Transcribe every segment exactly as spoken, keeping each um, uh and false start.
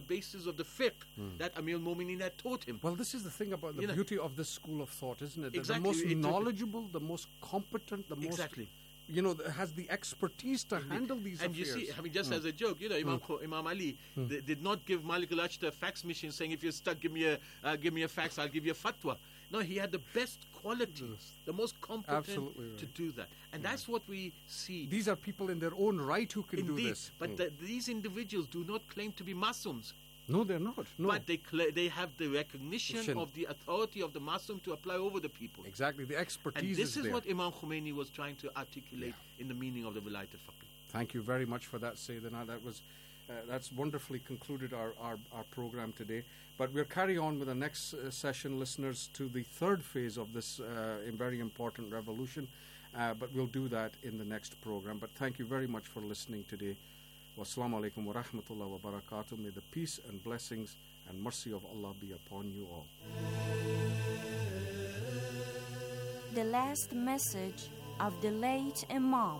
basis of the fiqh mm. that Amir al-Mu'mineen had taught him. Well, this is the thing about the you beauty know, of this school of thought, isn't it? Exactly. The most it, knowledgeable, the most competent, the most... Exactly. You know, has the expertise to handle these and affairs. And you see, I mean, just mm. as a joke, you know, Imam, mm. Imam Ali mm. d- did not give Malik al-Ashtar a fax machine saying, if you're stuck, give me a uh, give me a fax, I'll give you a fatwa. No, he had the best qualities, yes. the most competent right. to do that. And yeah. that's what we see. These are people in their own right who can Indeed, do this. But mm. the, these individuals do not claim to be Masums. No, they're not. No. But they cl- they have the recognition Shin. of the authority of the Masum to apply over the people. Exactly, the expertise And this is, is there. what Imam Khomeini was trying to articulate yeah. in the meaning of the Vilayat al-Faqih. Thank you very much for that, Sayyidina. That was, uh, that's wonderfully concluded our, our, our program today. But we'll carry on with the next uh, session, listeners, to the third phase of this uh, very important revolution. Uh, but we'll do that in the next program. But thank you very much for listening today. Wassalamu alaikum wa rahmatullahi wa barakatuh. May the peace and blessings and mercy of Allah be upon you all. The last message of the late Imam.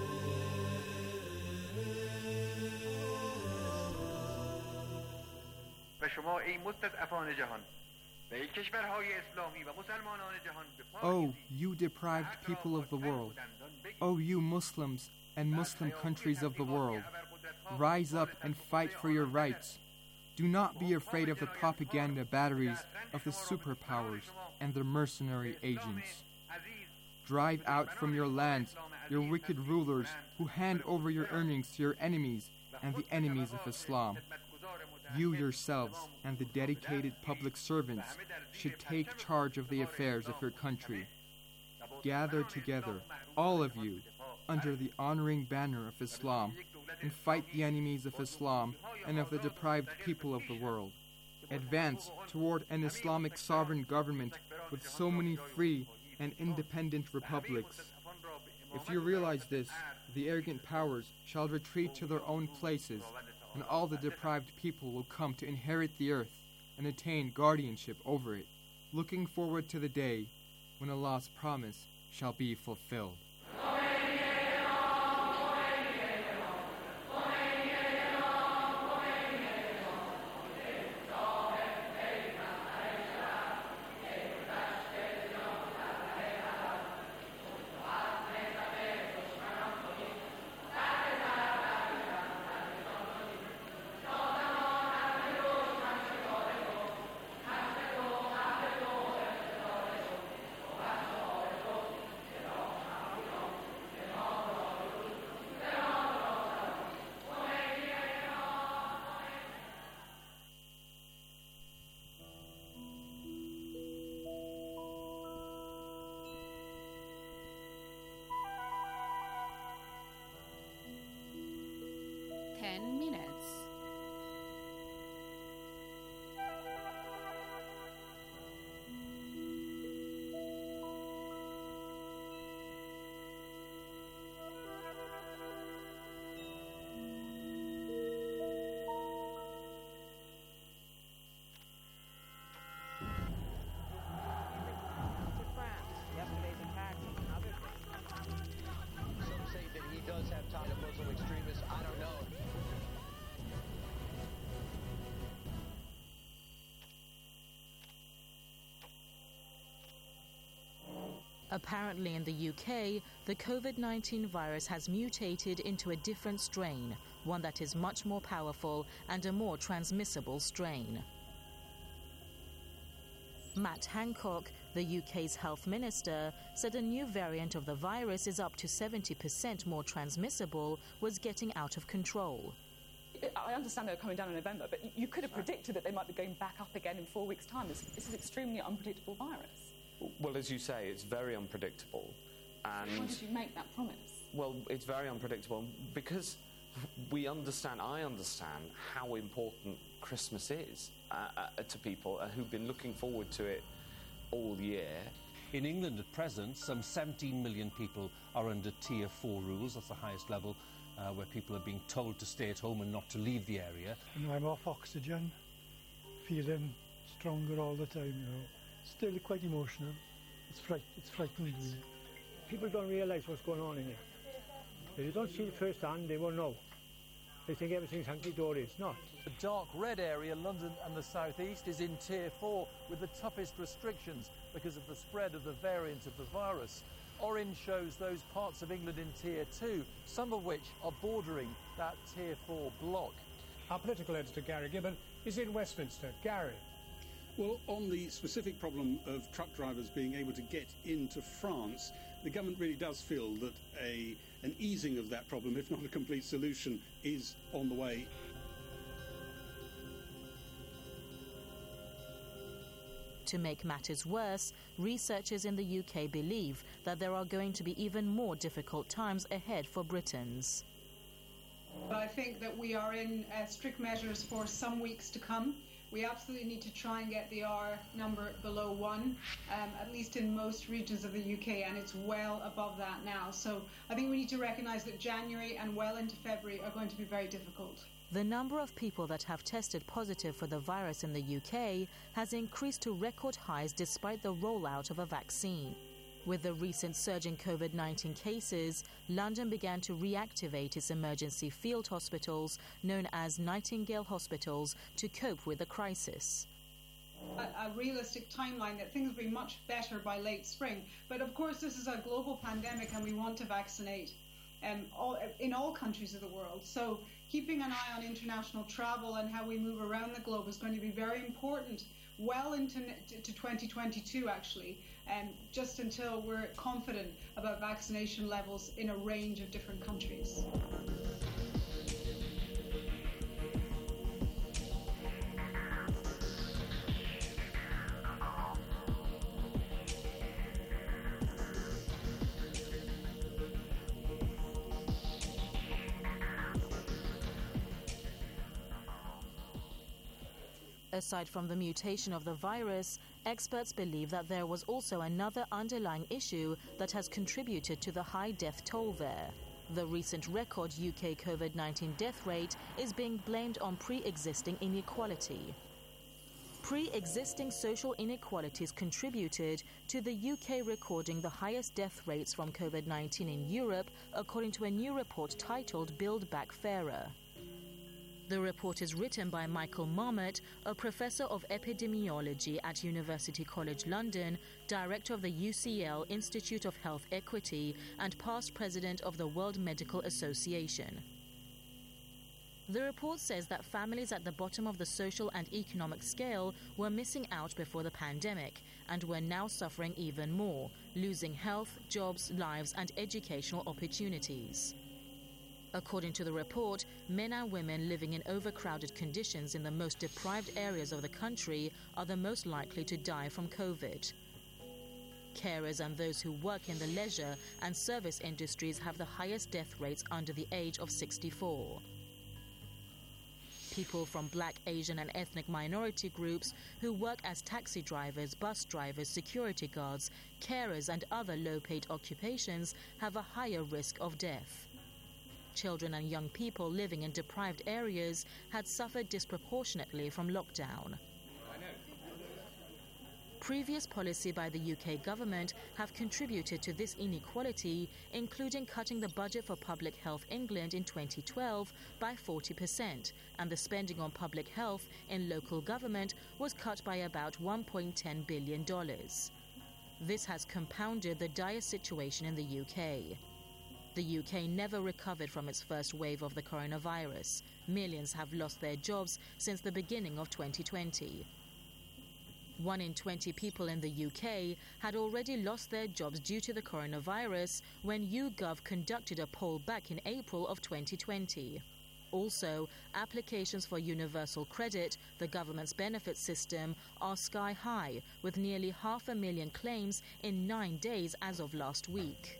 Oh, you deprived people of the world. Oh, you Muslims and Muslim countries of the world, rise up and fight for your rights. Do not be afraid of the propaganda batteries of the superpowers and their mercenary agents. Drive out from your lands your wicked rulers who hand over your earnings to your enemies and the enemies of Islam. You yourselves and the dedicated public servants should take charge of the affairs of your country. Gather together, all of you, under the honoring banner of Islam, and fight the enemies of Islam and of the deprived people of the world. Advance toward an Islamic sovereign government with so many free and independent republics. If you realize this, the arrogant powers shall retreat to their own places, and all the deprived people will come to inherit the earth and attain guardianship over it, looking forward to the day when Allah's promise shall be fulfilled. Ten minutes. Some say that he does have ties to Muslim extremists. I don't know. Apparently in the U K, the COVID nineteen virus has mutated into a different strain, one that is much more powerful and a more transmissible strain. Matt Hancock, the U K's health minister, said a new variant of the virus is up to seventy percent more transmissible, was getting out of control. I understand they're coming down in November, but you could have predicted that they might be going back up again in four weeks' time. This, this is an extremely unpredictable virus. Well, as you say, it's very unpredictable. And why did you make that promise? Well, it's very unpredictable because we understand, I understand how important Christmas is uh, uh, to people uh, who've been looking forward to it all year. In England at present, some seventeen million people are under Tier four rules. That's the highest level, uh, where people are being told to stay at home and not to leave the area. And I'm off oxygen, feeling stronger all the time, you know. Still quite emotional. It's fright. It's frightening. People don't realise what's going on in here. If you don't see it firsthand, they won't know. They think everything's hunky-dory. It's not. The dark red area, London and the southeast, is in tier four with the toughest restrictions because of the spread of the variant of the virus. Orange shows those parts of England in tier two, some of which are bordering that tier four block. Our political editor, Gary Gibbon, is in Westminster. Gary. Well, on the specific problem of truck drivers being able to get into France, the government really does feel that a, an easing of that problem, if not a complete solution, is on the way. To make matters worse, researchers in the U K believe that there are going to be even more difficult times ahead for Britons. I think that we are in uh, strict measures for some weeks to come. We absolutely need to try and get the R number below one, um, at least in most regions of the U K, and it's well above that now. So I think we need to recognise that January and well into February are going to be very difficult. The number of people that have tested positive for the virus in the U K has increased to record highs despite the rollout of a vaccine. With the recent surge in COVID nineteen cases, London began to reactivate its emergency field hospitals, known as Nightingale hospitals, to cope with the crisis. A, a realistic timeline that things will be much better by late spring. But of course, this is a global pandemic and we want to vaccinate um, all, in all countries of the world. So keeping an eye on international travel and how we move around the globe is going to be very important well into to twenty twenty-two, actually, um, just until we're confident about vaccination levels in a range of different countries. Aside from the mutation of the virus, experts believe that there was also another underlying issue that has contributed to the high death toll there. The recent record U K COVID nineteen death rate is being blamed on pre-existing inequality. Pre-existing social inequalities contributed to the U K recording the highest death rates from COVID nineteen in Europe, according to a new report titled Build Back Fairer. The report is written by Michael Marmot, a professor of epidemiology at University College London, director of the U C L Institute of Health Equity, and past president of the World Medical Association. The report says that families at the bottom of the social and economic scale were missing out before the pandemic and were now suffering even more, losing health, jobs, lives, and educational opportunities. According to the report, men and women living in overcrowded conditions in the most deprived areas of the country are the most likely to die from COVID. Carers and those who work in the leisure and service industries have the highest death rates under the age of sixty-four. People from Black, Asian and ethnic minority groups who work as taxi drivers, bus drivers, security guards, carers and other low-paid occupations have a higher risk of death. Children and young people living in deprived areas had suffered disproportionately from lockdown. Previous policy by the U K government have contributed to this inequality, including cutting the budget for Public Health England in twenty twelve by forty percent, and the spending on public health in local government was cut by about one point one zero billion dollars. This has compounded the dire situation in the U K. The U K never recovered from its first wave of the coronavirus. Millions have lost their jobs since the beginning of twenty twenty. One in twenty people in the U K had already lost their jobs due to the coronavirus when YouGov conducted a poll back in April of twenty twenty. Also, applications for universal credit, the government's benefit system, are sky high, with nearly half a million claims in nine days as of last week.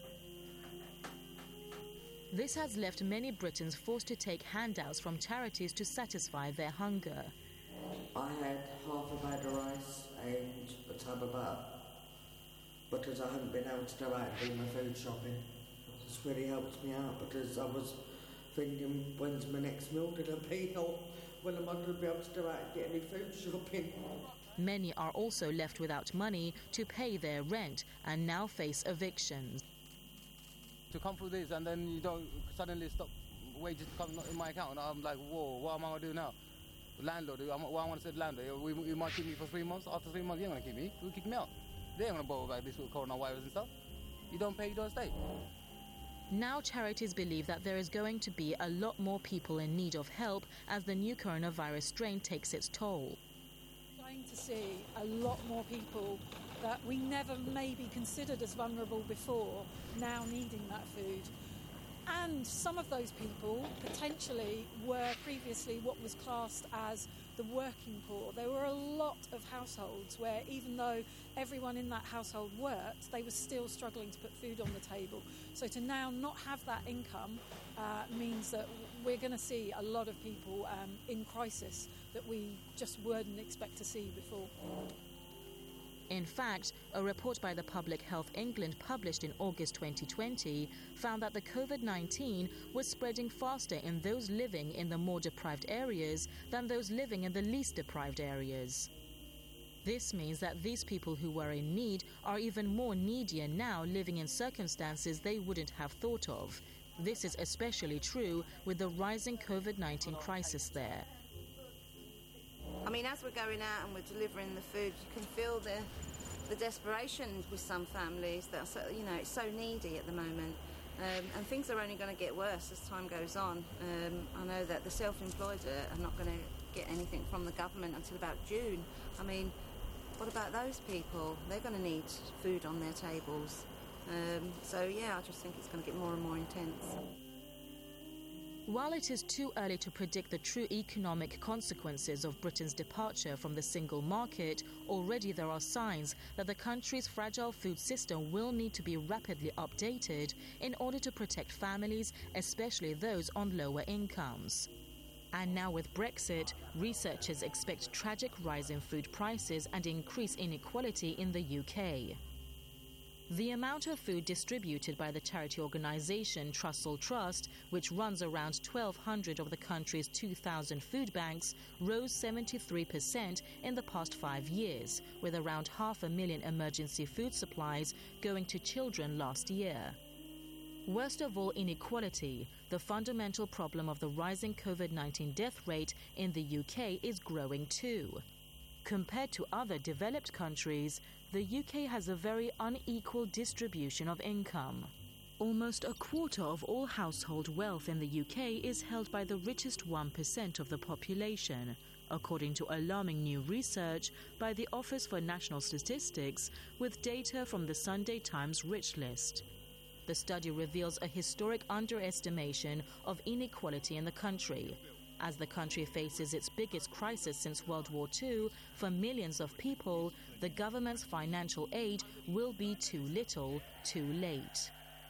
This has left many Britons forced to take handouts from charities to satisfy their hunger. I had half a bag of rice and a tub of butter because I hadn't been able to go out and do my food shopping. This really helped me out because I was thinking, when's my next meal going to be, or when am I going to be able to go out and get any food shopping? Many are also left without money to pay their rent and now face evictions. To come through this and then you don't suddenly stop wages come in my account. And I'm like, whoa, what am I going to do now? Landlord, I'm, what I want to say to landlord, we, we might keep me for three months. After three months, you ain't going to keep me. You'll kick me out. They ain't going to bother about this with coronavirus and stuff. You don't pay, you don't stay. Now charities believe that there is going to be a lot more people in need of help as the new coronavirus strain takes its toll. We're going to see a lot more people that we never maybe considered as vulnerable before now needing that food. And some of those people potentially were previously what was classed as the working poor. There were a lot of households where even though everyone in that household worked, they were still struggling to put food on the table. So to now not have that income uh, means that we're going to see a lot of people um, in crisis that we just wouldn't expect to see before. In fact, a report by the Public Health England published in August twenty twenty found that the COVID nineteen was spreading faster in those living in the more deprived areas than those living in the least deprived areas. This means that these people who were in need are even more needier now, living in circumstances they wouldn't have thought of. This is especially true with the rising COVID nineteen crisis there. I mean, as we're going out and we're delivering the food, you can feel the the desperation with some families that are, so, you know, it's so needy at the moment. Um, and things are only going to get worse as time goes on. Um, I know that the self-employed are not going to get anything from the government until about June. I mean, what about those people? They're going to need food on their tables. Um, so, yeah, I just think it's going to get more and more intense. While it is too early to predict the true economic consequences of Britain's departure from the single market, already there are signs that the country's fragile food system will need to be rapidly updated in order to protect families, especially those on lower incomes. And now with Brexit, researchers expect tragic rise in food prices and increased inequality in the U K. The amount of food distributed by the charity organisation Trussell Trust, which runs around twelve hundred of the country's two thousand food banks, rose seventy-three percent in the past five years, with around half a million emergency food supplies going to children last year. Worst of all, inequality, the fundamental problem of the rising COVID nineteen death rate in the U K, is growing too. Compared to other developed countries, the U K has a very unequal distribution of income. Almost a quarter of all household wealth in the U K is held by the richest one percent of the population, according to alarming new research by the Office for National Statistics with data from the Sunday Times Rich List. The study reveals a historic underestimation of inequality in the country. As the country faces its biggest crisis since World War Two, for millions of people, the government's financial aid will be too little, too late.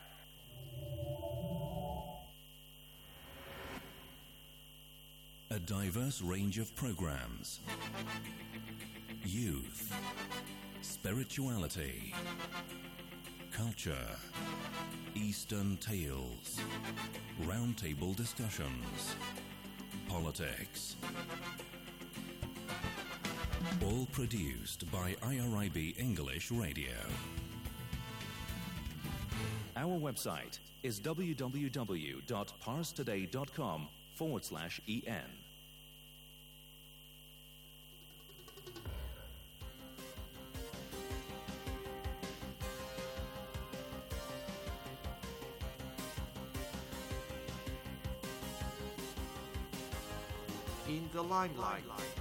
A diverse range of programs. Youth, spirituality, culture, Eastern tales, roundtable discussions, politics. All produced by I R I B English Radio. Our website is www.parstoday.com forward slash en. In the limelight.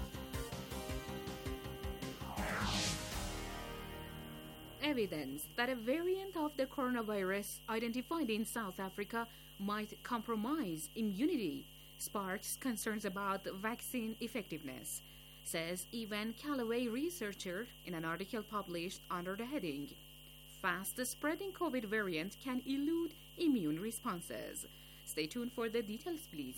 Evidence that a variant of the coronavirus identified in South Africa might compromise immunity sparks concerns about vaccine effectiveness, says Evan Callaway, researcher, in an article published under the heading, Fast Spreading COVID Variant Can Elude Immune Responses. Stay tuned for the details, please.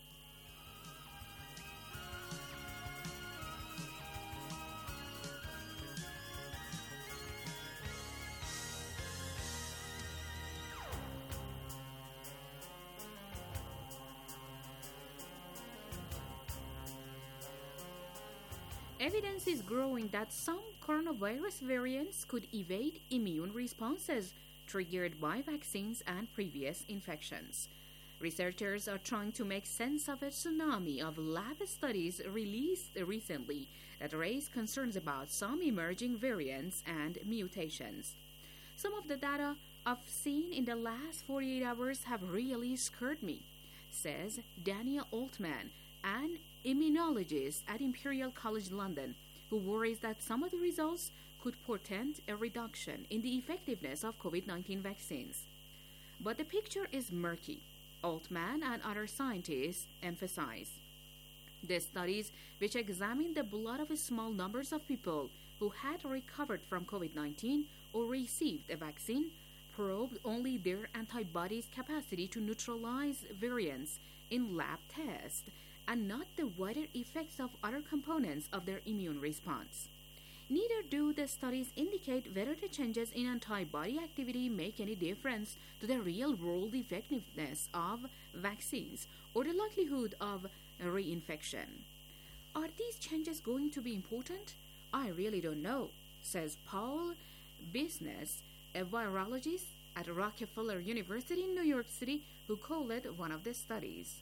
Evidence is growing that some coronavirus variants could evade immune responses triggered by vaccines and previous infections. Researchers are trying to make sense of a tsunami of lab studies released recently that raise concerns about some emerging variants and mutations. Some of the data I've seen in the last forty-eight hours have really scared me, says Daniel Altman, an immunologist at Imperial College London, who worries that some of the results could portend a reduction in the effectiveness of COVID nineteen vaccines. But the picture is murky, Altman and other scientists emphasize. The studies, which examined the blood of small numbers of people who had recovered from COVID nineteen or received a vaccine, probed only their antibodies' capacity to neutralize variants in lab tests and not the wider effects of other components of their immune response. Neither do the studies indicate whether the changes in antibody activity make any difference to the real-world effectiveness of vaccines or the likelihood of reinfection. Are these changes going to be important? I really don't know, says Paul Business, a virologist at Rockefeller University in New York City, who co-led one of the studies.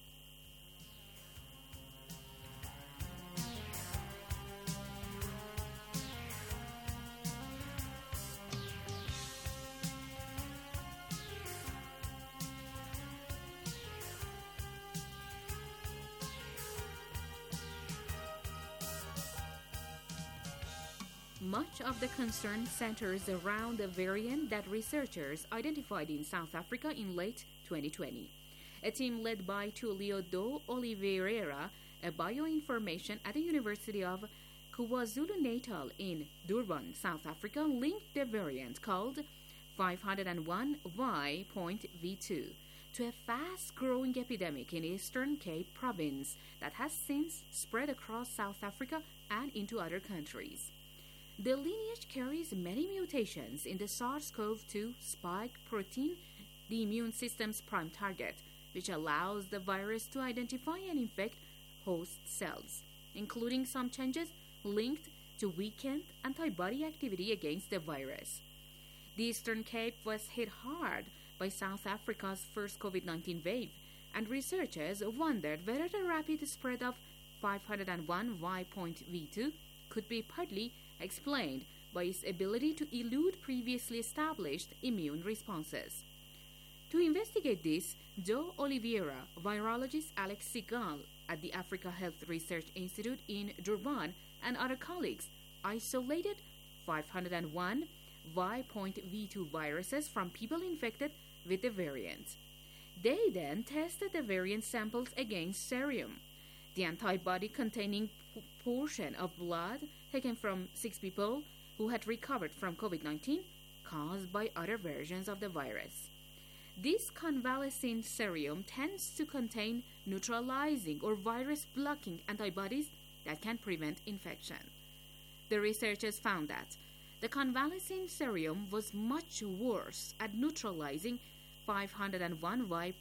Much of the concern centers around the variant that researchers identified in South Africa in late twenty twenty. A team led by Tulio do Oliveira, a bioinformatician at the University of KwaZulu-Natal in Durban, South Africa, linked the variant called five oh one Y V two to a fast-growing epidemic in Eastern Cape Province that has since spread across South Africa and into other countries. The lineage carries many mutations in the SARS-C o V two spike protein, the immune system's prime target, which allows the virus to identify and infect host cells, including some changes linked to weakened antibody activity against the virus. The Eastern Cape was hit hard by South Africa's first COVID nineteen wave, and researchers wondered whether the rapid spread of five oh one Y V two could be partly explained by its ability to elude previously established immune responses. To investigate this, do Oliveira, virologist Alex Segal at the Africa Health Research Institute in Durban, and other colleagues isolated five oh one Y V two viruses from people infected with the variant. They then tested the variant samples against serum, the antibody-containing p- portion of blood taken from six people who had recovered from COVID nineteen caused by other versions of the virus. This convalescent serum tends to contain neutralizing or virus-blocking antibodies that can prevent infection. The researchers found that the convalescent serum was much worse at neutralizing five oh one Y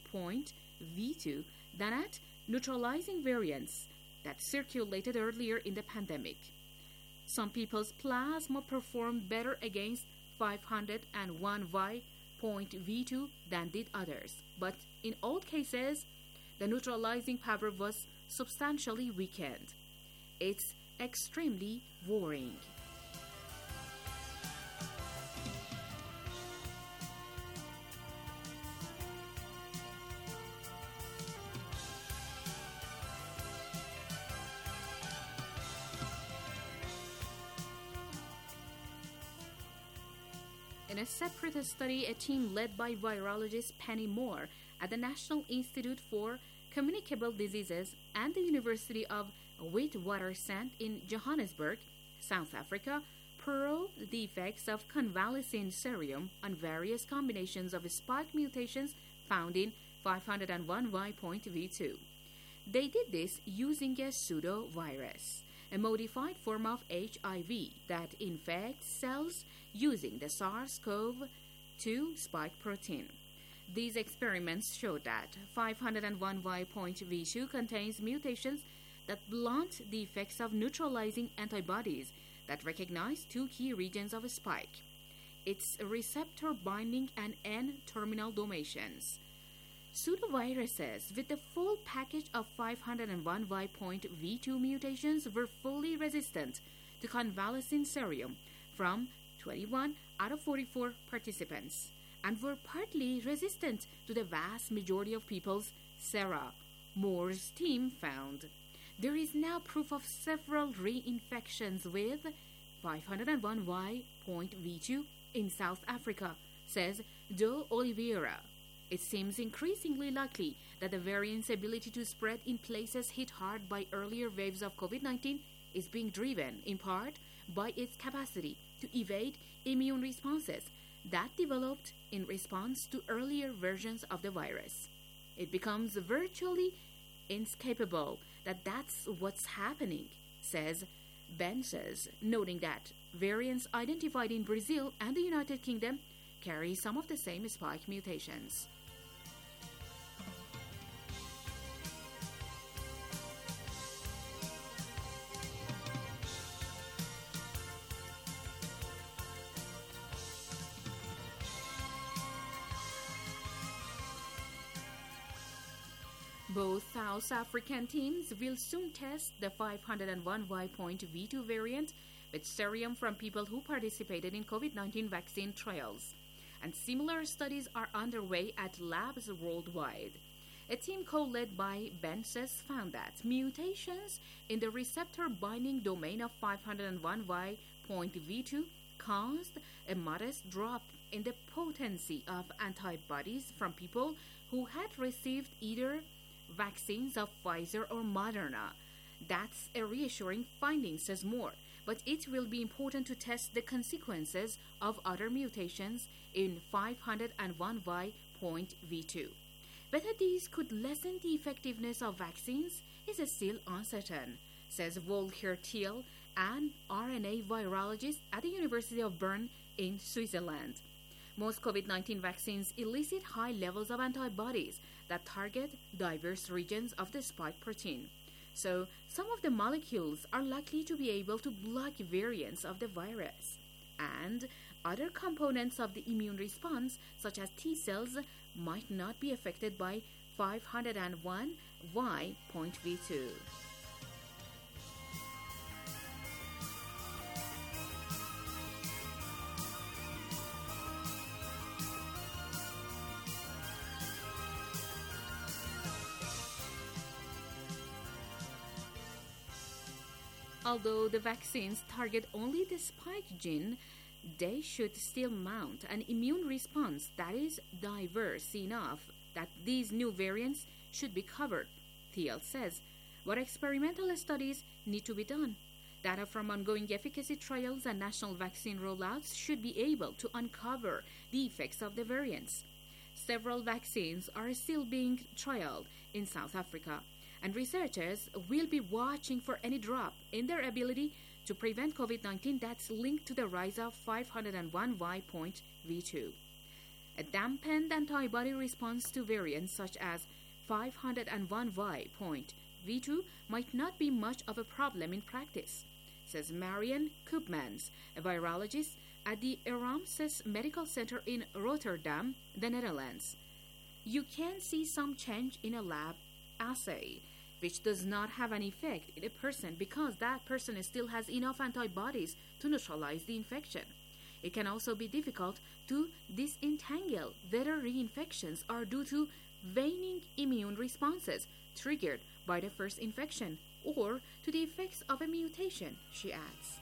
V two than at neutralizing variants that circulated earlier in the pandemic. Some people's plasma performed better against five oh one Y V two than did others, but in all cases, the neutralizing power was substantially weakened. It's extremely worrying. In a separate study, a team led by virologist Penny Moore at the National Institute for Communicable Diseases and the University of Witwatersrand in Johannesburg, South Africa, probed the effects of convalescent serum on various combinations of spike mutations found in five oh one Y V two. They did this using a pseudovirus, a modified form of H I V that infects cells using the SARS-C o V two spike protein. These experiments showed that five oh one Y V two contains mutations that blunt the effects of neutralizing antibodies that recognize two key regions of a spike, its receptor binding and N-terminal domains. Pseudoviruses with the full package of five hundred one Y point V two mutations were fully resistant to convalescent serum from twenty-one out of forty-four participants and were partly resistant to the vast majority of people's sera, Moore's team found. There is now proof of several reinfections with five hundred one Y point V two in South Africa, says De Oliveira. It seems increasingly likely that the variant's ability to spread in places hit hard by earlier waves of COVID nineteen is being driven, in part, by its capacity to evade immune responses that developed in response to earlier versions of the virus. It becomes virtually inescapable that that's what's happening, says Benses, noting that variants identified in Brazil and the United Kingdom carry some of the same spike mutations. Both South African teams will soon test the five hundred one Y point V two variant with serum from people who participated in COVID nineteen vaccine trials, and similar studies are underway at labs worldwide. A team co-led by Benses found that mutations in the receptor binding domain of five hundred one Y point V two caused a modest drop in the potency of antibodies from people who had received either vaccines of Pfizer or Moderna. That's a reassuring finding, says Moore, but it will be important to test the consequences of other mutations in five hundred one Y point V two. Whether these could lessen the effectiveness of vaccines is still uncertain, says Volker Thiel, an R N A virologist at the University of Bern in Switzerland. Most COVID nineteen vaccines elicit high levels of antibodies that target diverse regions of the spike protein. So, some of the molecules are likely to be able to block variants of the virus. And other components of the immune response, such as T cells, might not be affected by five hundred one Y point V two. Although the vaccines target only the spike gene, they should still mount an immune response that is diverse enough that these new variants should be covered, Thiel says. But experimental studies need to be done. Data from ongoing efficacy trials and national vaccine rollouts should be able to uncover the effects of the variants. Several vaccines are still being trialed in South Africa, and researchers will be watching for any drop in their ability to prevent COVID nineteen that's linked to the rise of five hundred one Y point V two. A dampened antibody response to variants such as five hundred one Y point V two might not be much of a problem in practice, says Marian Koopmans, a virologist at the Erasmus Medical Center in Rotterdam, the Netherlands. You can see some change in a lab assay, which does not have an effect in a person because that person still has enough antibodies to neutralize the infection. It can also be difficult to disentangle whether reinfections are due to waning immune responses triggered by the first infection or to the effects of a mutation, she adds.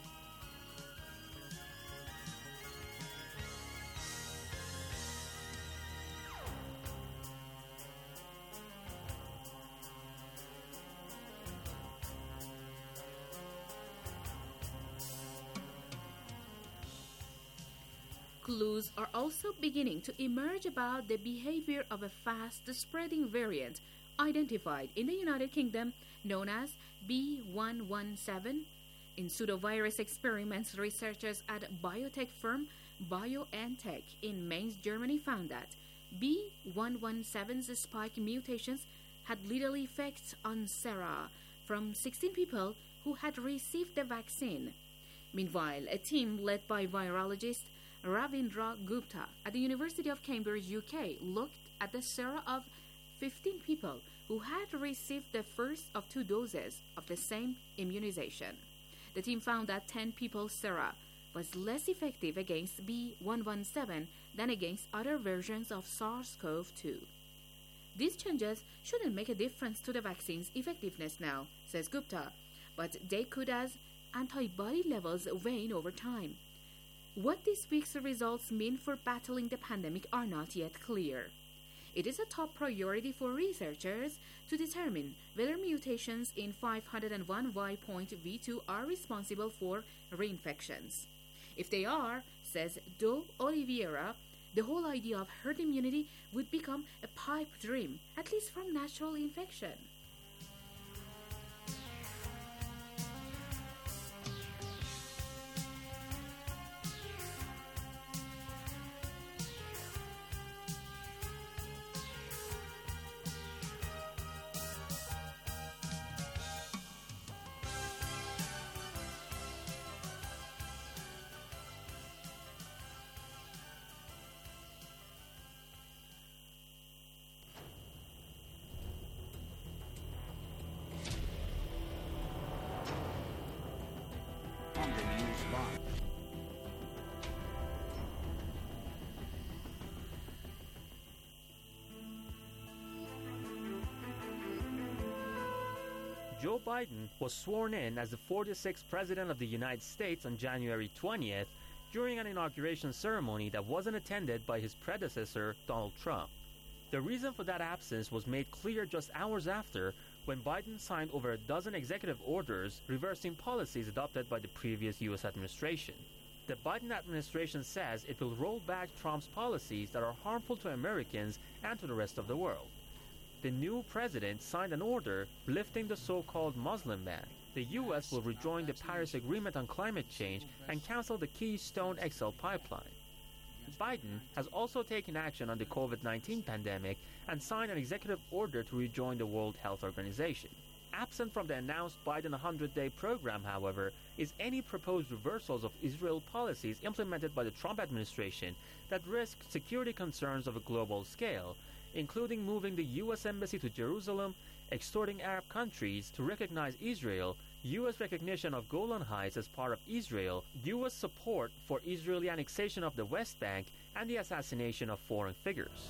Clues are also beginning to emerge about the behavior of a fast-spreading variant identified in the United Kingdom known as B one one seven. In pseudovirus experiments, researchers at biotech firm BioNTech in Mainz, Germany found that B one one seven's spike mutations had little effect on sera from sixteen people who had received the vaccine. Meanwhile, a team led by virologist Ravindra Gupta at the University of Cambridge, U K, looked at the sera of fifteen people who had received the first of two doses of the same immunization. The team found that ten people's sera was less effective against B one one seven than against other versions of SARS-C o V two. These changes shouldn't make a difference to the vaccine's effectiveness now, says Gupta, but they could as antibody levels wane over time. What this week's results mean for battling the pandemic are not yet clear. It is a top priority for researchers to determine whether mutations in five oh one Y V two are responsible for reinfections. If they are, says Do Oliveira, the whole idea of herd immunity would become a pipe dream, at least from natural infection. Joe Biden was sworn in as the forty-sixth President of the United States on January twentieth during an inauguration ceremony that wasn't attended by his predecessor, Donald Trump. The reason for that absence was made clear just hours after, when Biden signed over a dozen executive orders reversing policies adopted by the previous U S administration. The Biden administration says it will roll back Trump's policies that are harmful to Americans and to the rest of the world. The new president signed an order lifting the so-called Muslim ban. The U S will rejoin the Paris Agreement on climate change and cancel the Keystone X L pipeline. Biden has also taken action on the COVID nineteen pandemic and signed an executive order to rejoin the World Health Organization. Absent from the announced Biden one hundred day program, however, is any proposed reversals of Israel policies implemented by the Trump administration that risk security concerns of a global scale, including moving the U S Embassy to Jerusalem, extorting Arab countries to recognize Israel, U S recognition of Golan Heights as part of Israel, U S support for Israeli annexation of the West Bank, and the assassination of foreign figures.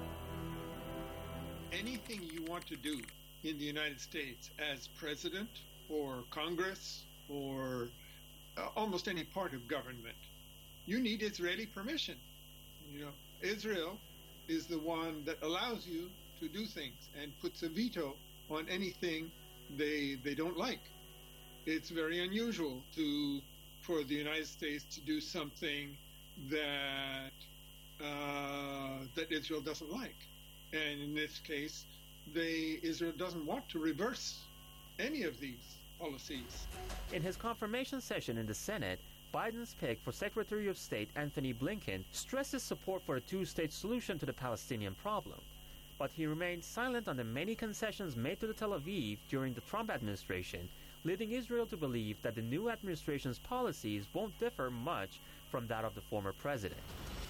Anything you want to do in the United States as president or Congress or uh, almost any part of government, you need Israeli permission. You know, Israel is the one that allows you to do things and puts a veto on anything they they don't like. It's very unusual to for the United States to do something that uh, that Israel doesn't like, and in this case, they Israel doesn't want to reverse any of these policies. In his confirmation session in the Senate, Biden's pick for Secretary of State Anthony Blinken stressed his support for a two-state solution to the Palestinian problem. But he remained silent on the many concessions made to the Tel Aviv during the Trump administration, leading Israel to believe that the new administration's policies won't differ much from that of the former president.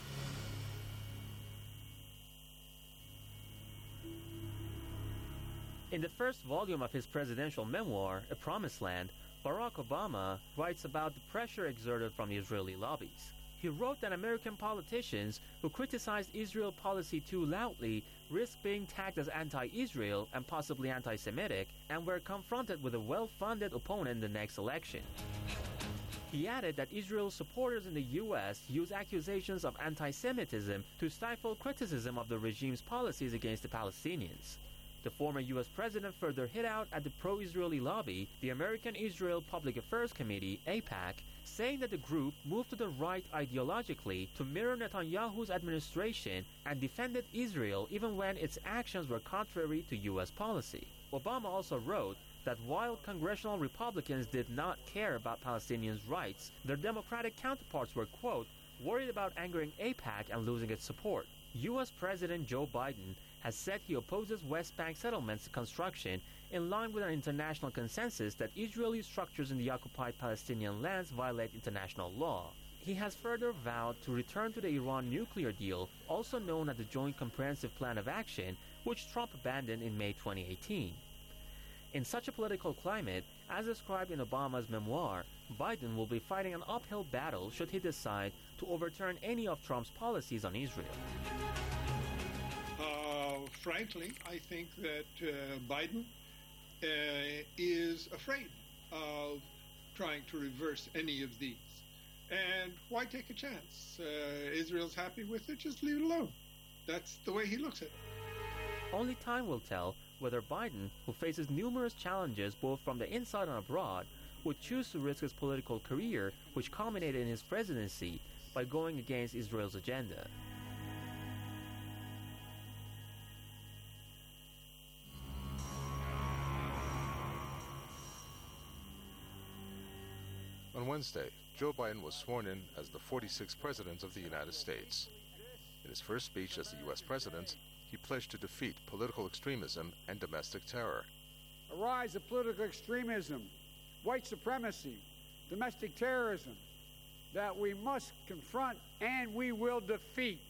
In the first volume of his presidential memoir, A Promised Land, Barack Obama writes about the pressure exerted from the Israeli lobbies. He wrote that American politicians who criticized Israel policy too loudly risked being tagged as anti-Israel and possibly anti-Semitic, and were confronted with a well-funded opponent in the next election. He added that Israel supporters in the U S use accusations of anti-Semitism to stifle criticism of the regime's policies against the Palestinians. The former U S president further hit out at the pro-Israeli lobby, the American Israel Public Affairs Committee, AIPAC, saying that the group moved to the right ideologically to mirror Netanyahu's administration and defended Israel even when its actions were contrary to U S policy. Obama also wrote that while congressional Republicans did not care about Palestinians' rights, their Democratic counterparts were, quote, worried about angering AIPAC and losing its support. U S President Joe Biden has said he opposes West Bank settlements construction in line with an international consensus that Israeli structures in the occupied Palestinian lands violate international law. He has further vowed to return to the Iran nuclear deal, also known as the Joint Comprehensive Plan of Action, which Trump abandoned in May twenty eighteen. In such a political climate, as described in Obama's memoir, Biden will be fighting an uphill battle should he decide to overturn any of Trump's policies on Israel. Uh, frankly, I think that uh, Biden uh, is afraid of trying to reverse any of these. And why take a chance? Uh, Israel's happy with it, just leave it alone. That's the way he looks at it. Only time will tell whether Biden, who faces numerous challenges both from the inside and abroad, would choose to risk his political career, which culminated in his presidency, by going against Israel's agenda. On Wednesday, Joe Biden was sworn in as the forty-sixth President of the United States. In his first speech as the U S President, he pledged to defeat political extremism and domestic terror. A rise of political extremism, white supremacy, domestic terrorism that we must confront and we will defeat.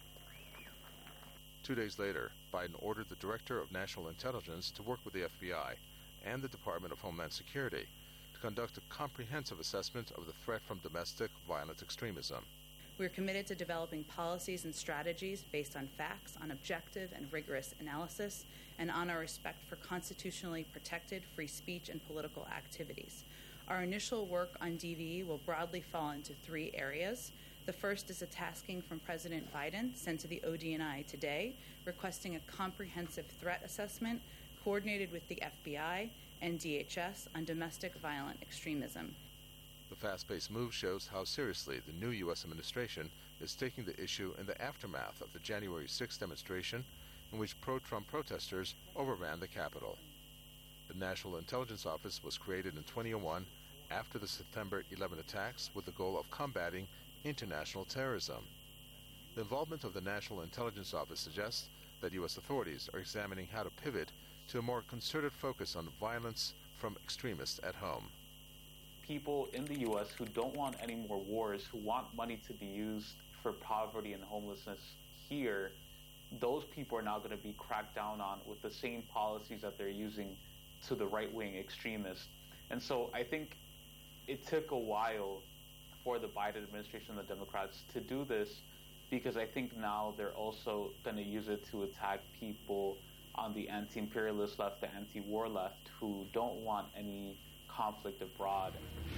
Two days later, Biden ordered the Director of National Intelligence to work with the F B I and the Department of Homeland Security to conduct a comprehensive assessment of the threat from domestic violent extremism. We're committed to developing policies and strategies based on facts, on objective and rigorous analysis, and on our respect for constitutionally protected free speech and political activities. Our initial work on D V E will broadly fall into three areas. The first is a tasking from President Biden sent to the O D N I today, requesting a comprehensive threat assessment coordinated with the F B I and D H S on domestic violent extremism. The fast-paced move shows how seriously the new U S administration is taking the issue in the aftermath of the January sixth demonstration in which pro-Trump protesters overran the Capitol. The National Intelligence Office was created in two thousand one after the September eleventh attacks with the goal of combating international terrorism. The involvement of the National Intelligence Office suggests that U S authorities are examining how to pivot to a more concerted focus on violence from extremists at home. People in the U S who don't want any more wars, who want money to be used for poverty and homelessness here, those people are now going to be cracked down on with the same policies that they're using to the right-wing extremists. And so I think it took a while for the Biden administration and the Democrats to do this, because I think now they're also going to use it to attack people on the anti-imperialist left, the anti-war left, who don't want any conflict abroad.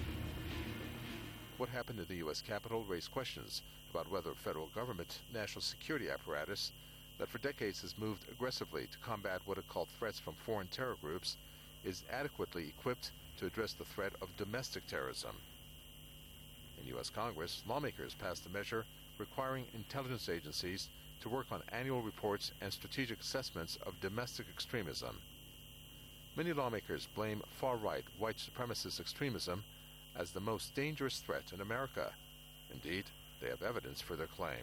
What happened in the U S Capitol raised questions about whether federal government national security apparatus that for decades has moved aggressively to combat what it called threats from foreign terror groups is adequately equipped to address the threat of domestic terrorism. In U S Congress, lawmakers passed a measure requiring intelligence agencies to work on annual reports and strategic assessments of domestic extremism. Many lawmakers blame far-right white supremacist extremism as the most dangerous threat in America. Indeed, they have evidence for their claim.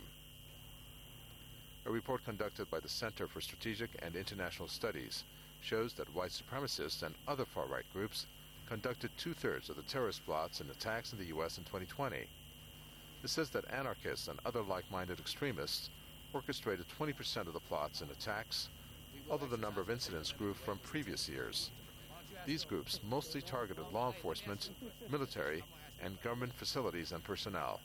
A report conducted by the Center for Strategic and International Studies shows that white supremacists and other far-right groups conducted two-thirds of the terrorist plots and attacks in the U S in twenty twenty. This says that anarchists and other like-minded extremists orchestrated twenty percent of the plots and attacks, although the number of incidents grew from previous years. These groups mostly targeted law enforcement, military, and government facilities and personnel.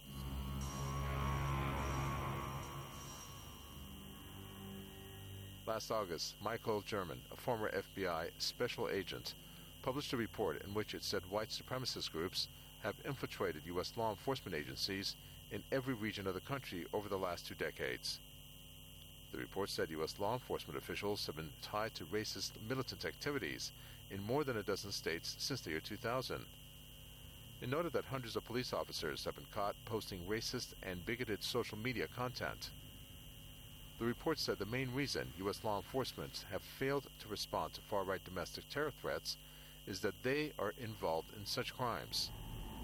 Last August, Michael German, a former F B I special agent, published a report in which it said white supremacist groups have infiltrated U S law enforcement agencies in every region of the country over the last two decades. The report said U S law enforcement officials have been tied to racist militant activities in more than a dozen states since the year two thousand. It noted that hundreds of police officers have been caught posting racist and bigoted social media content. The report said the main reason U S law enforcement have failed to respond to far-right domestic terror threats is that they are involved in such crimes.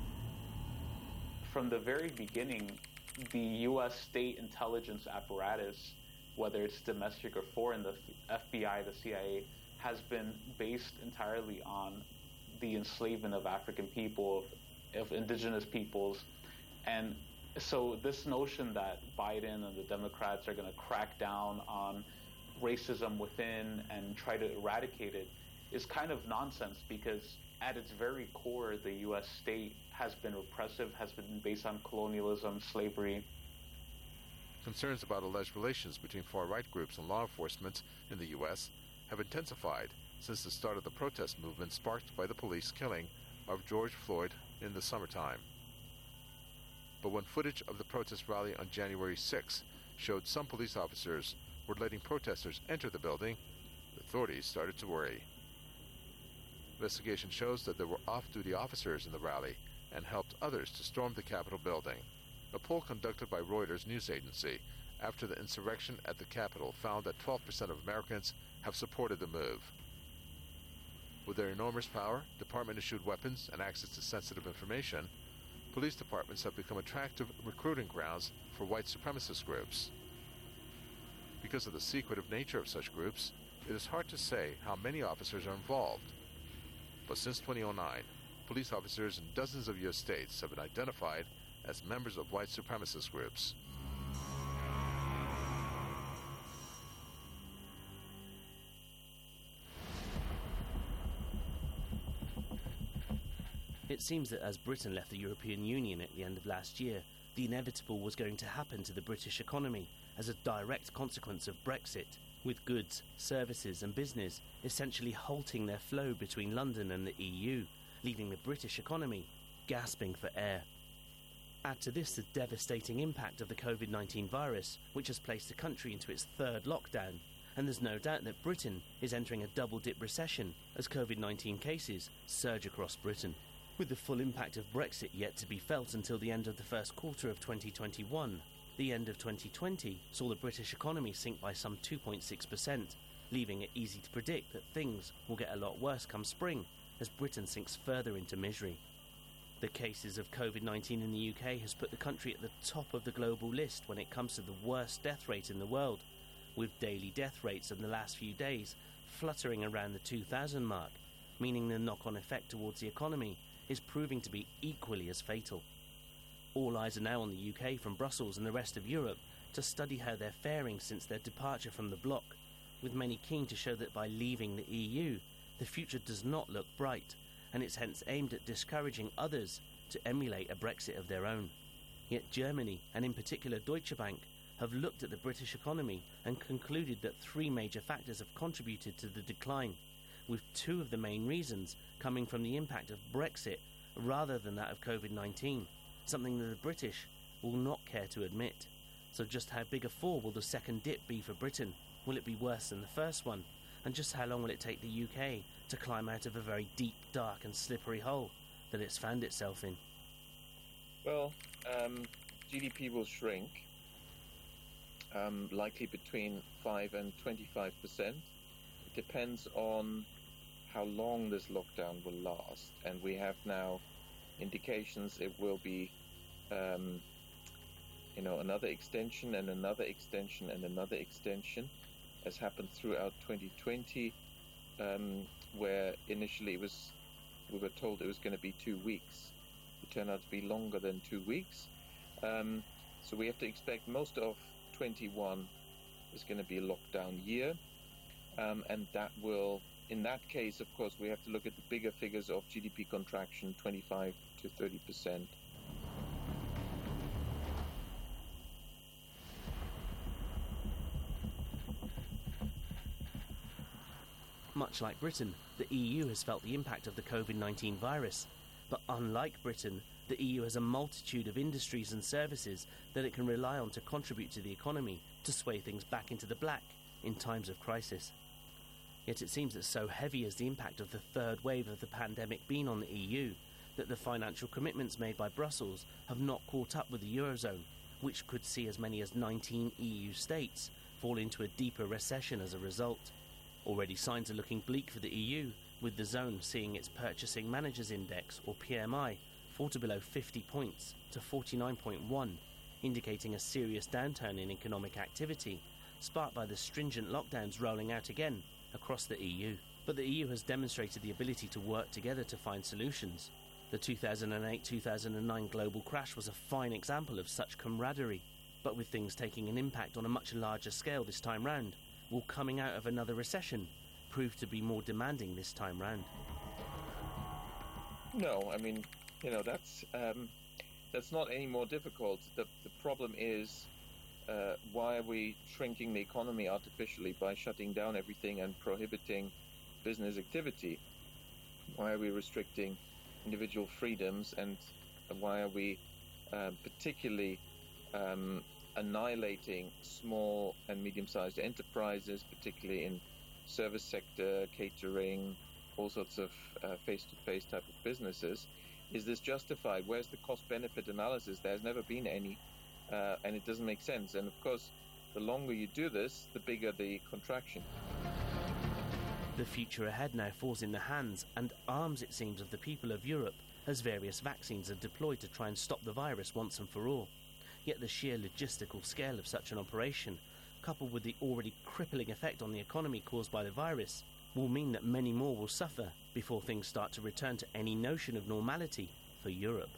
From the very beginning, the U S state intelligence apparatus, whether it's domestic or foreign, the F B I, the C I A, has been based entirely on the enslavement of African people, of, of indigenous peoples, And so this notion that Biden and the Democrats are going to crack down on racism within and try to eradicate it is kind of nonsense, because at its very core, the U S state has been repressive, has been based on colonialism, slavery. Concerns about alleged relations between far-right groups and law enforcement in the U S have intensified since the start of the protest movement sparked by the police killing of George Floyd in the summertime. But when footage of the protest rally on January sixth showed some police officers were letting protesters enter the building, the authorities started to worry. Investigation shows that there were off-duty officers in the rally and helped others to storm the Capitol building. A poll conducted by Reuters news agency after the insurrection at the Capitol found that twelve percent of Americans have supported the move. With their enormous power, department-issued weapons, and access to sensitive information, police departments have become attractive recruiting grounds for white supremacist groups. Because of the secretive nature of such groups, it is hard to say how many officers are involved. But since two thousand nine, police officers in dozens of U S states have been identified as members of white supremacist groups. It seems that as Britain left the European Union at the end of last year, the inevitable was going to happen to the British economy as a direct consequence of Brexit, with goods, services and business essentially halting their flow between London and the E U, leaving the British economy gasping for air. Add to this the devastating impact of the COVID nineteen virus, which has placed the country into its third lockdown, and there's no doubt that Britain is entering a double-dip recession as COVID nineteen cases surge across Britain. With the full impact of Brexit yet to be felt until the end of the first quarter of twenty twenty-one, the end of twenty twenty saw the British economy sink by some two point six percent, leaving it easy to predict that things will get a lot worse come spring as Britain sinks further into misery. The cases of COVID nineteen in the U K has put the country at the top of the global list when it comes to the worst death rate in the world, with daily death rates in the last few days fluttering around the two thousand mark, meaning the knock-on effect towards the economy is proving to be equally as fatal. All eyes are now on the U K from Brussels and the rest of Europe to study how they're faring since their departure from the bloc, with many keen to show that by leaving the E U, the future does not look bright, and it's hence aimed at discouraging others to emulate a Brexit of their own. Yet Germany, and in particular Deutsche Bank, have looked at the British economy and concluded that three major factors have contributed to the decline, with two of the main reasons coming from the impact of Brexit rather than that of COVID nineteen, something that the British will not care to admit. So just how big a fall will the second dip be for Britain? Will it be worse than the first one? And just how long will it take the U K to climb out of a very deep, dark and slippery hole that it's found itself in? Well, um, G D P will shrink, um, likely between five and twenty-five percent. It depends on how long this lockdown will last, and we have now indications it will be um, you know, another extension and another extension and another extension, as happened throughout twenty twenty, um, where initially it was, we were told it was going to be two weeks. It turned out to be longer than two weeks. Um, so we have to expect most of twenty-one is going to be a lockdown year, um, and that will, in that case, of course, we have to look at the bigger figures of G D P contraction, twenty-five to thirty percent. Much like Britain, the E U has felt the impact of the COVID nineteen virus. But unlike Britain, the E U has a multitude of industries and services that it can rely on to contribute to the economy, to sway things back into the black in times of crisis. Yet it seems that so heavy has the impact of the third wave of the pandemic been on the E U, that the financial commitments made by Brussels have not caught up with the Eurozone, which could see as many as nineteen E U states fall into a deeper recession as a result. Already signs are looking bleak for the E U, with the zone seeing its Purchasing Managers Index, or P M I, fall to below fifty points to forty-nine point one, indicating a serious downturn in economic activity, sparked by the stringent lockdowns rolling out again across the E U. But the E U has demonstrated the ability to work together to find solutions. The two thousand eight two thousand nine global crash was a fine example of such camaraderie, but with things taking an impact on a much larger scale this time round, will coming out of another recession prove to be more demanding this time round? No, I mean, you know, that's um, that's not any more difficult. The, the problem is, uh, why are we shrinking the economy artificially by shutting down everything and prohibiting business activity? Why are we restricting individual freedoms, and why are we uh, particularly um, annihilating small and medium-sized enterprises, particularly in service sector, catering, all sorts of uh, face-to-face type of businesses? Is this justified? Where's the cost-benefit analysis? There's never been any, uh, and it doesn't make sense. And of course, the longer you do this, the bigger the contraction. The future ahead now falls in the hands and arms, it seems, of the people of Europe, as various vaccines are deployed to try and stop the virus once and for all. Yet the sheer logistical scale of such an operation, coupled with the already crippling effect on the economy caused by the virus, will mean that many more will suffer before things start to return to any notion of normality for Europe.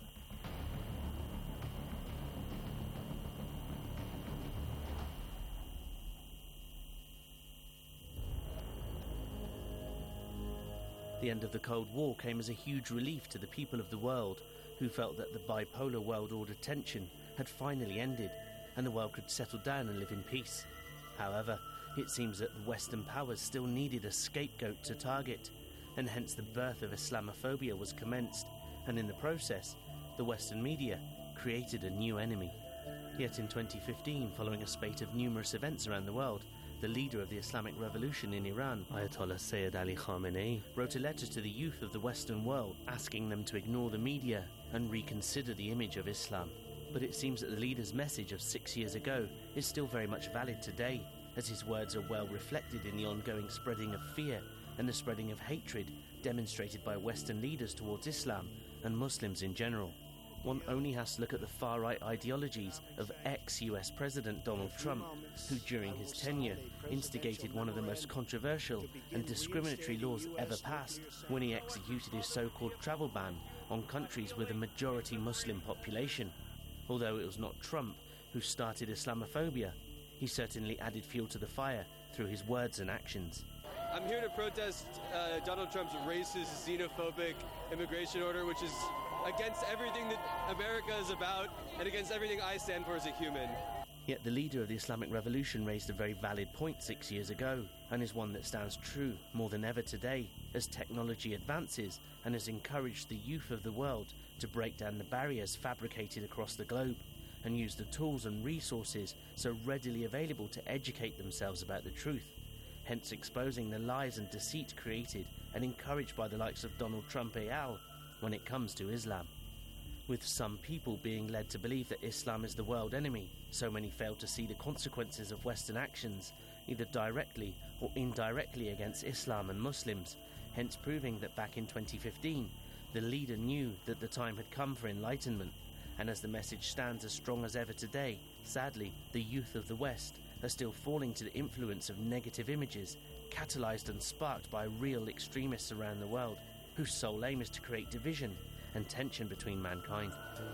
The end of the Cold War came as a huge relief to the people of the world, who felt that the bipolar world order tension had finally ended and the world could settle down and live in peace. However, it seems that the Western powers still needed a scapegoat to target, and hence the birth of Islamophobia was commenced, and in the process, the Western media created a new enemy. Yet in twenty fifteen, following a spate of numerous events around the world, the leader of the Islamic Revolution in Iran, Ayatollah Sayyid Ali Khamenei, wrote a letter to the youth of the Western world asking them to ignore the media and reconsider the image of Islam. But it seems that the leader's message of six years ago is still very much valid today, as his words are well reflected in the ongoing spreading of fear and the spreading of hatred demonstrated by Western leaders towards Islam and Muslims in general. One only has to look at the far-right ideologies of ex-U S President Donald Trump, who during his tenure instigated one of the most controversial and discriminatory laws ever passed when he executed his so-called travel ban on countries with a majority Muslim population. Although it was not Trump who started Islamophobia, he certainly added fuel to the fire through his words and actions. I'm here to protest uh, Donald Trump's racist, xenophobic immigration order, which is against everything that America is about and against everything I stand for as a human. Yet the leader of the Islamic Revolution raised a very valid point six years ago, and is one that stands true more than ever today as technology advances and has encouraged the youth of the world to break down the barriers fabricated across the globe and use the tools and resources so readily available to educate themselves about the truth, hence exposing the lies and deceit created and encouraged by the likes of Donald Trump et al. When it comes to Islam. With some people being led to believe that Islam is the world enemy, so many fail to see the consequences of Western actions, either directly or indirectly against Islam and Muslims, hence proving that back in twenty fifteen, the leader knew that the time had come for enlightenment, and as the message stands as strong as ever today, sadly, the youth of the West are still falling to the influence of negative images, catalysed and sparked by real extremists around the world, whose sole aim is to create division and tension between mankind.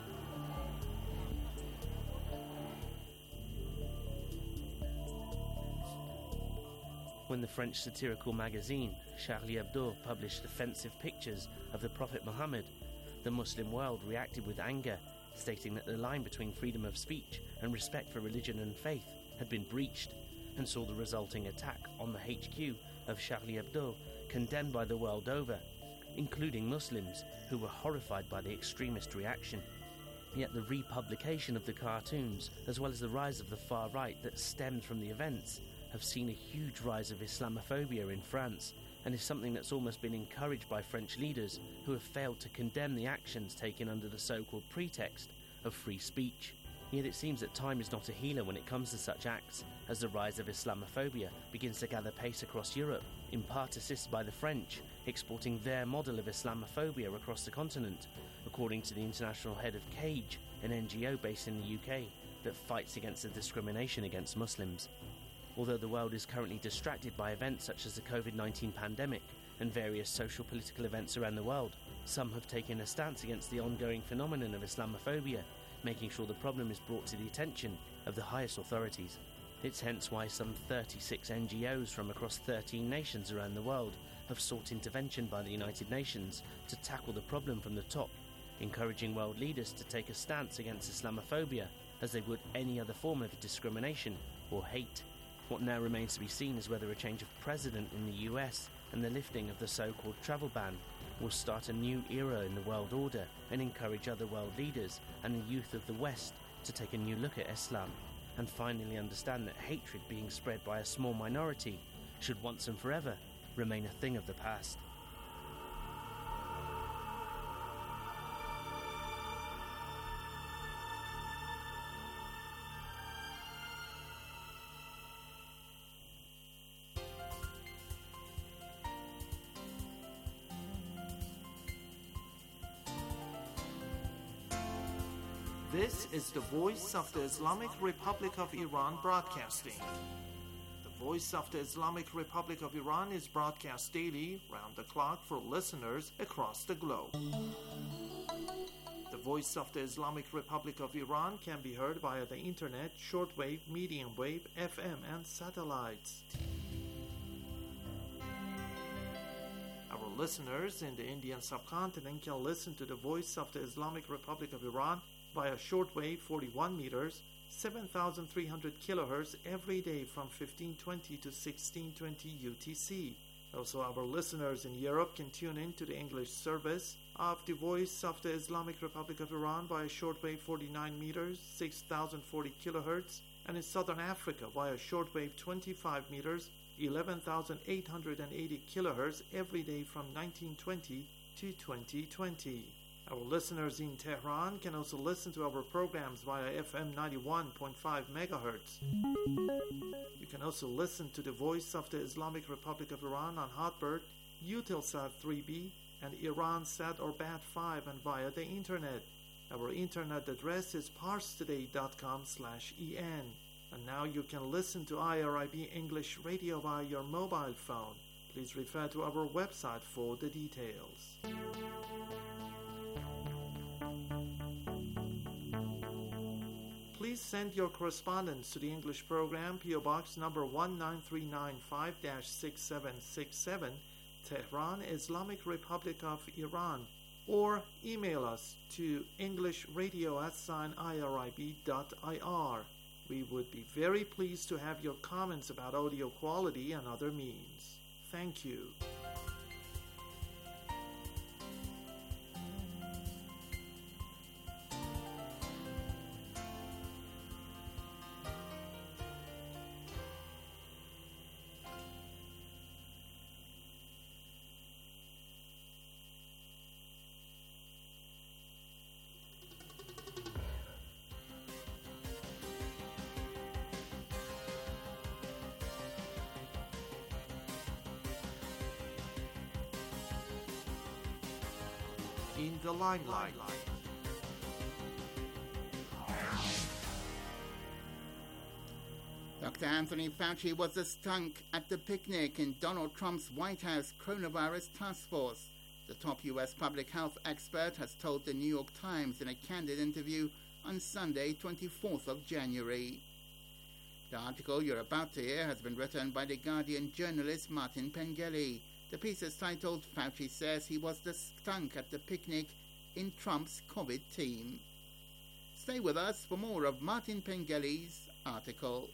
When the French satirical magazine Charlie Hebdo published offensive pictures of the Prophet Muhammad, the Muslim world reacted with anger, stating that the line between freedom of speech and respect for religion and faith had been breached, and saw the resulting attack on the H Q of Charlie Hebdo condemned by the world over, including Muslims who were horrified by the extremist reaction. Yet the republication of the cartoons, as well as the rise of the far right that stemmed from the events, have seen a huge rise of Islamophobia in France, and is something that's almost been encouraged by French leaders who have failed to condemn the actions taken under the so-called pretext of free speech. Yet it seems that time is not a healer when it comes to such acts, as the rise of Islamophobia begins to gather pace across Europe, in part assisted by the French, exporting their model of Islamophobia across the continent, according to the international head of CAGE, an N G O based in the U K that fights against the discrimination against Muslims. Although the world is currently distracted by events such as the COVID nineteen pandemic and various social political events around the world, Some have taken a stance against the ongoing phenomenon of Islamophobia, making sure the problem is brought to the attention of the highest authorities. It's hence why some thirty-six N G Os from across thirteen nations around the world have sought intervention by the United Nations to tackle the problem from the top, encouraging world leaders to take a stance against Islamophobia as they would any other form of discrimination or hate. What now remains to be seen is whether a change of president in the U S and the lifting of the so-called travel ban will start a new era in the world order and encourage other world leaders and the youth of the West to take a new look at Islam and finally understand that hatred being spread by a small minority should once and forever remain a thing of the past. This is the Voice of the Islamic Republic of Iran broadcasting. The Voice of the Islamic Republic of Iran is broadcast daily, round the clock, for listeners across the globe. The Voice of the Islamic Republic of Iran can be heard via the internet, shortwave, medium wave, F M, and satellites. Our listeners in the Indian subcontinent can listen to the Voice of the Islamic Republic of Iran via shortwave forty-one meters, seven thousand three hundred kilohertz every day from fifteen twenty to sixteen twenty U T C. Also, our listeners in Europe can tune in to the English service of the Voice of the Islamic Republic of Iran via shortwave forty-nine meters, six thousand forty kilohertz, and in Southern Africa via shortwave twenty-five meters, eleven thousand eight hundred eighty kilohertz every day from nineteen twenty to twenty twenty. Our listeners in Tehran can also listen to our programs via F M ninety-one point five megahertz. You can also listen to the Voice of the Islamic Republic of Iran on Hotbird, Eutelsat three B, and Iransat or Bat five, and via the internet. Our internet address is parstoday dot com slash en. And now you can listen to I R I B English Radio via your mobile phone. Please refer to our website for the details. Please send your correspondence to the English program, P O Box number one nine three nine five dash six seven six seven, Tehran, Islamic Republic of Iran, or email us to englishradio at sign irib dot ir. We would be very pleased to have your comments about audio quality and other means. Thank you. In the limelight. Doctor Anthony Fauci was a stunk at the picnic in Donald Trump's White House coronavirus task force. The top U S public health expert has told the New York Times in a candid interview on Sunday, twenty-fourth of January. The article you're about to hear has been written by The Guardian journalist Martin Pengelly. The piece is titled, Fauci Says He Was the Stunk at the Picnic in Trump's COVID Team. Stay with us for more of Martin Pengelly's article.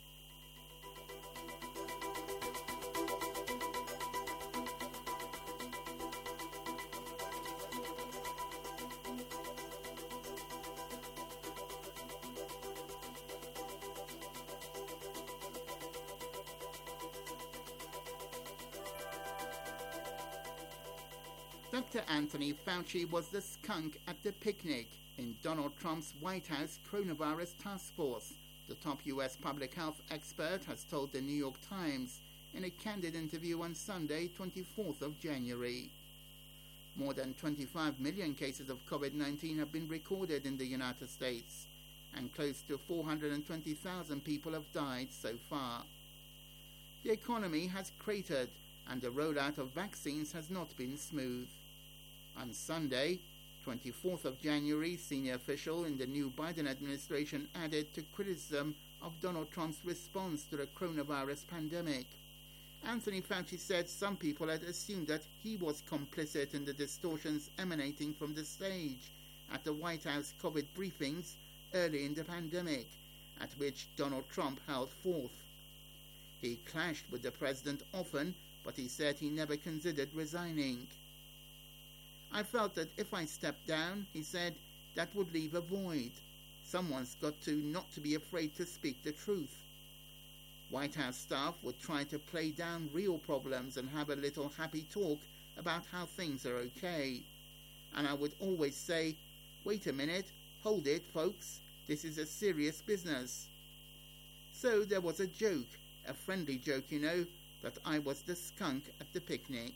Doctor Anthony Fauci was the skunk at the picnic in Donald Trump's White House coronavirus task force, the top U S public health expert has told the New York Times in a candid interview on Sunday, twenty-fourth of January. More than twenty-five million cases of COVID nineteen have been recorded in the United States, and close to four hundred twenty thousand people have died so far. The economy has cratered, and the rollout of vaccines has not been smooth. On Sunday, twenty-fourth of January, senior official in the new Biden administration added to criticism of Donald Trump's response to the coronavirus pandemic. Anthony Fauci said some people had assumed that he was complicit in the distortions emanating from the stage at the White House COVID briefings early in the pandemic, at which Donald Trump held forth. He clashed with the president often, but he said he never considered resigning. I felt that if I stepped down, he said, that would leave a void. Someone's got to not to be afraid to speak the truth. White House staff would try to play down real problems and have a little happy talk about how things are okay. And I would always say, wait a minute, hold it, folks, this is a serious business. So there was a joke, a friendly joke, you know, that I was the skunk at the picnic.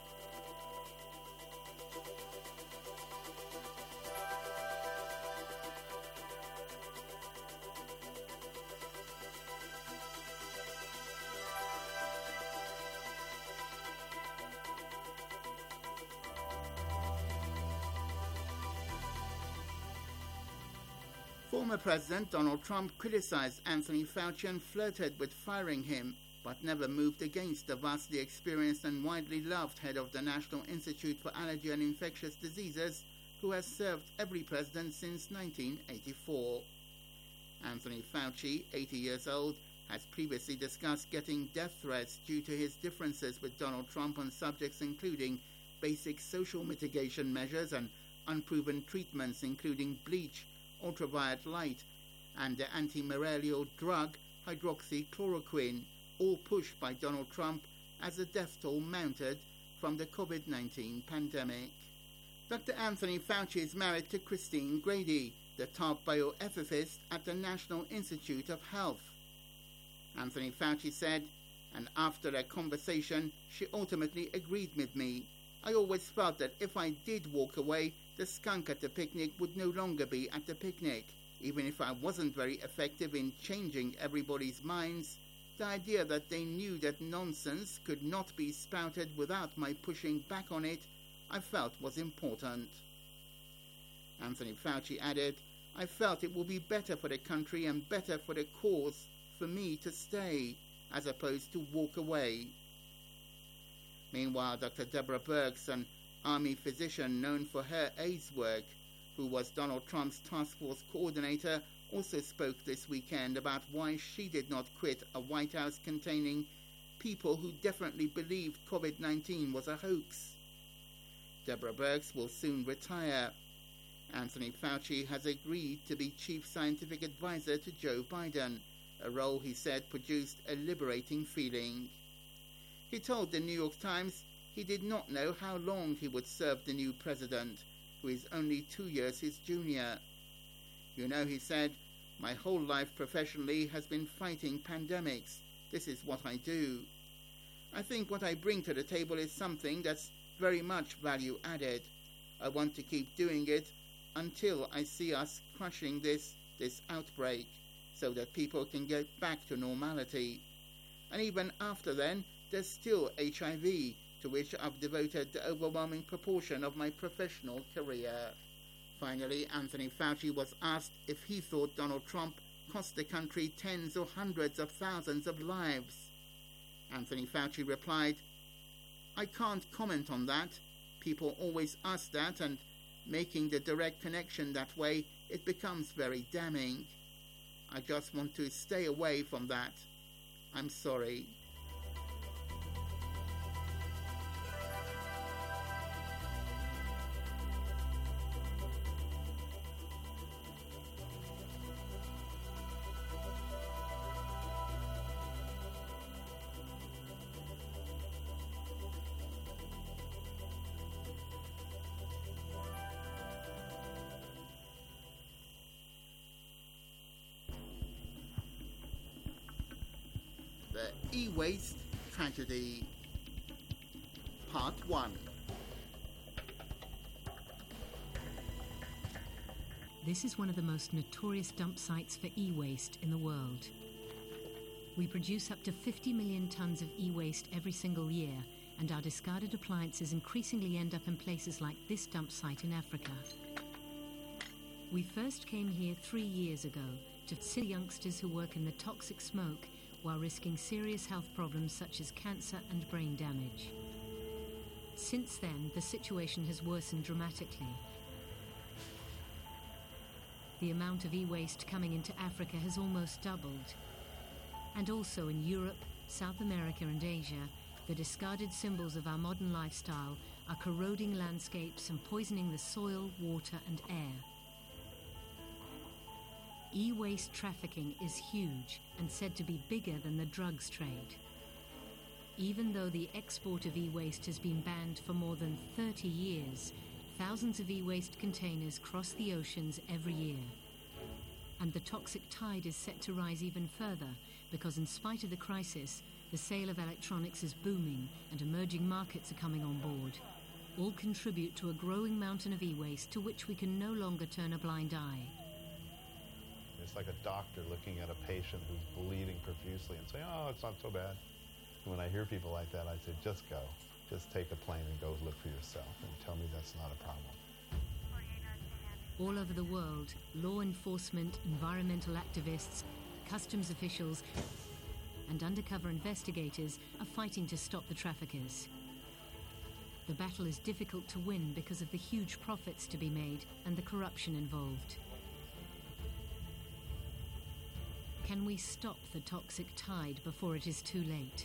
Former President Donald Trump criticized Anthony Fauci and flirted with firing him, but never moved against the vastly experienced and widely loved head of the National Institute for Allergy and Infectious Diseases, who has served every president since nineteen eighty-four. Anthony Fauci, eighty years old, has previously discussed getting death threats due to his differences with Donald Trump on subjects including basic social mitigation measures and unproven treatments including bleach, ultraviolet light, and the anti-malarial drug hydroxychloroquine, all pushed by Donald Trump as the death toll mounted from the COVID nineteen pandemic. Doctor Anthony Fauci is married to Christine Grady, the top bioethicist at the National Institute of Health. Anthony Fauci said, and after a conversation, she ultimately agreed with me. I always felt that if I did walk away, the skunk at the picnic would no longer be at the picnic. Even if I wasn't very effective in changing everybody's minds, the idea that they knew that nonsense could not be spouted without my pushing back on it, I felt was important. Anthony Fauci added, I felt it would be better for the country and better for the cause for me to stay, as opposed to walk away. Meanwhile, Doctor Deborah Birx, an Army physician known for her AIDS work, who was Donald Trump's task force coordinator, also spoke this weekend about why she did not quit a White House containing people who definitely believed COVID nineteen was a hoax. Deborah Birx will soon retire. Anthony Fauci has agreed to be chief scientific advisor to Joe Biden, a role he said produced a liberating feeling. He told the New York Times he did not know how long he would serve the new president, who is only two years his junior. You know, he said, my whole life professionally has been fighting pandemics. This is what I do. I think what I bring to the table is something that's very much value added. I want to keep doing it until I see us crushing this, this outbreak, so that people can get back to normality. And even after then, there's still H I V, to which I've devoted the overwhelming proportion of my professional career. Finally, Anthony Fauci was asked if he thought Donald Trump cost the country tens or hundreds of thousands of lives. Anthony Fauci replied, I can't comment on that. People always ask that, and making the direct connection that way, it becomes very damning. I just want to stay away from that. I'm sorry. The e-waste tragedy, part one. This is one of the most notorious dump sites for e-waste in the world. We produce up to fifty million tons of e-waste every single year, and our discarded appliances increasingly end up in places like this dump site in Africa. We first came here three years ago to see youngsters who work in the toxic smoke while risking serious health problems such as cancer and brain damage. Since then, the situation has worsened dramatically. The amount of e-waste coming into Africa has almost doubled. And also in Europe, South America and Asia, the discarded symbols of our modern lifestyle are corroding landscapes and poisoning the soil, water and air. E-waste trafficking is huge and said to be bigger than the drugs trade. Even though the export of e-waste has been banned for more than thirty years, thousands of e-waste containers cross the oceans every year. And the toxic tide is set to rise even further because in spite of the crisis, the sale of electronics is booming and emerging markets are coming on board. All contribute to a growing mountain of e-waste to which we can no longer turn a blind eye. It's like a doctor looking at a patient who's bleeding profusely and saying, oh, it's not so bad. And when I hear people like that, I say, just go. Just take a plane and go look for yourself and tell me that's not a problem. All over the world, law enforcement, environmental activists, customs officials, and undercover investigators are fighting to stop the traffickers. The battle is difficult to win because of the huge profits to be made and the corruption involved. Can we stop the toxic tide before it is too late?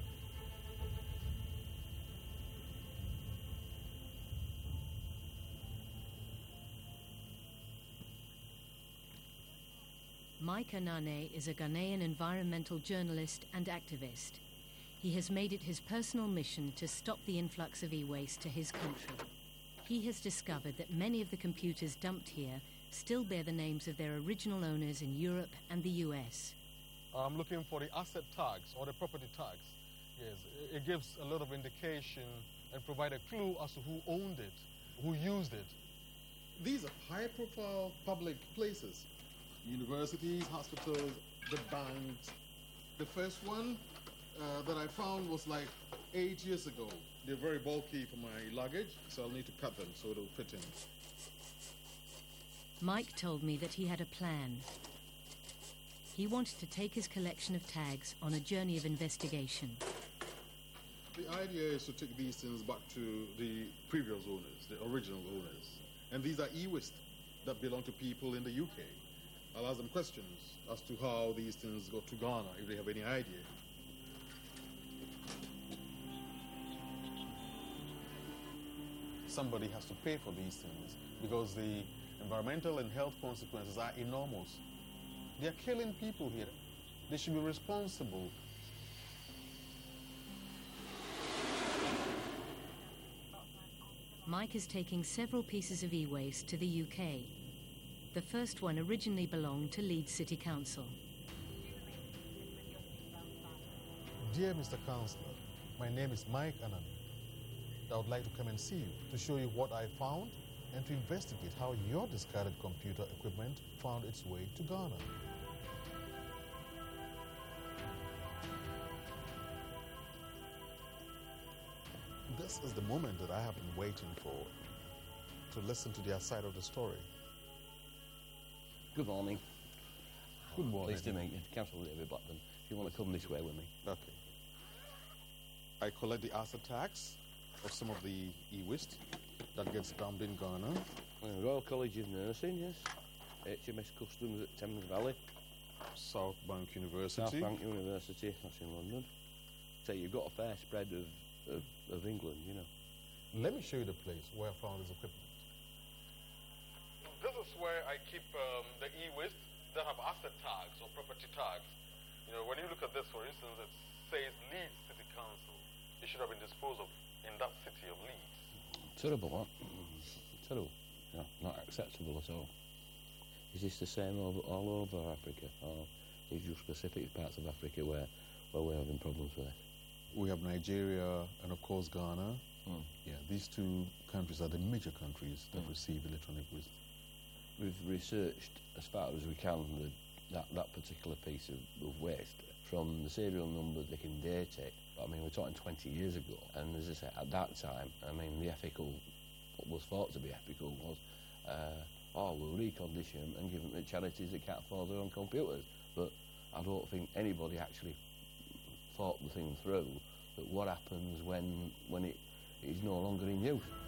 Mike Anane is a Ghanaian environmental journalist and activist. He has made it his personal mission to stop the influx of e-waste to his country. He has discovered that many of the computers dumped here still bear the names of their original owners in Europe and the U S. I'm looking for the asset tags or the property tags. Yes, it gives a lot of indication and provide a clue as to who owned it, who used it. These are high-profile public places. Universities, hospitals, the banks. The first one uh, that I found was like eight years ago. They're very bulky for my luggage, so I'll need to cut them so it'll fit in. Mike told me that he had a plan. He wanted to take his collection of tags on a journey of investigation. The idea is to take these things back to the previous owners, the original owners. And these are e-waste that belong to people in the U K. I'll ask them questions as to how these things got to Ghana, if they have any idea. Somebody has to pay for these things because the environmental and health consequences are enormous. They are killing people here. They should be responsible. Mike is taking several pieces of e-waste to the U K. The first one originally belonged to Leeds City Council. Dear Mister Councillor, my name is Mike Anane. I would like to come and see you to show you what I found and to investigate how your discarded computer equipment found its way to Ghana. This is the moment that I have been waiting for, to listen to their side of the story. Good morning. Good morning. Pleased to meet you. Councillor David Blackburn. If you want to come this way with me. Okay. I collect the asset tax of some of the e-waste that gets dumped in Ghana. Well, Royal College of Nursing, yes. H M S Customs at Thames Valley. South Bank University. South Bank University, that's in London. So you've got a fair spread of, of, of England, you know. Let me show you the place where I found this equipment. This is where I keep um, the e-waste that have asset tags or property tags. You know, when you look at this, for instance, it says Leeds City Council. It should have been disposed of in that city of Leeds. Terrible, that. Terrible. Yeah, not acceptable at all. Is this the same over, all over Africa, or is there specific parts of Africa where, where we're having problems with it? We have Nigeria and, of course, Ghana. Mm. Yeah, these two countries are the major countries that mm. receive electronic waste. We've researched as far as we can the, that, that particular piece of, of waste. From the serial number they can date it I mean, we're talking twenty years ago, and as I say, at that time, I mean, the ethical, what was thought to be ethical was, uh, oh, we'll recondition them and give them to charities that can't afford their own computers. But I don't think anybody actually thought the thing through, that what happens when, when it is no longer in use.